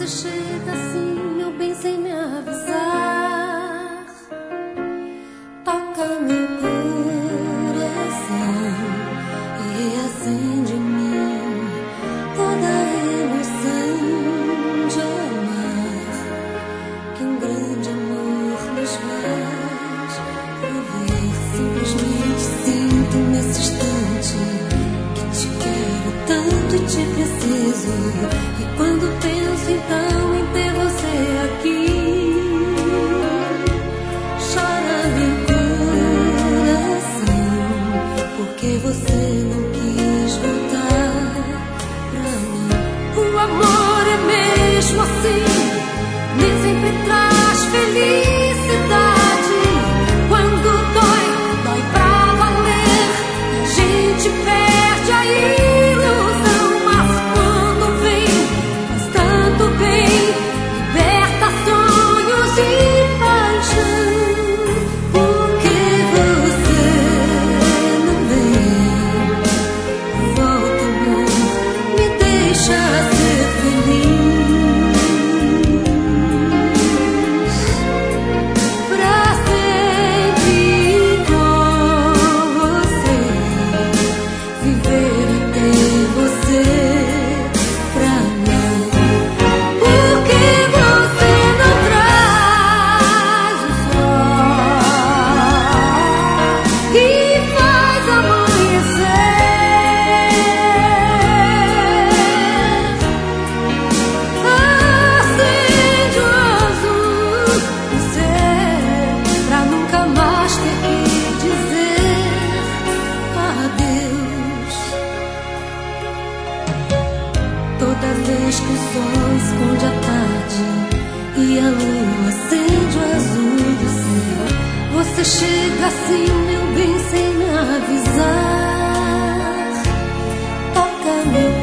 chega assim, meu bem, sem me avisar. Toca meu coração e acende em mim toda a emoção de amar. Que um grande amor nos faz viver. Simplesmente sinto nesse instante que te quero tanto e te preciso. E quando penso então em ter você aqui, chora meu coração, porque você não quis voltar pra mim. O amor é mesmo assim, nem sempre traz felicidade. Quando dói, dói pra valer, e a gente perde a ilusão. Mas quando vem, faz tanto bem, liberta sonhos e paixão. Por que você não vem? Volta, amor, me deixa ser feliz. Pra sempre com você, viver e ter você pra mim. Por que você não traz o sol e faz amanhecer? Acende o azul do céu pra nunca mais ter que dizer adeus. Toda vez que o sol esconde a tarde e a lua acende o azul do céu, você chega assim, meu bem, sem me avisar. Toca meu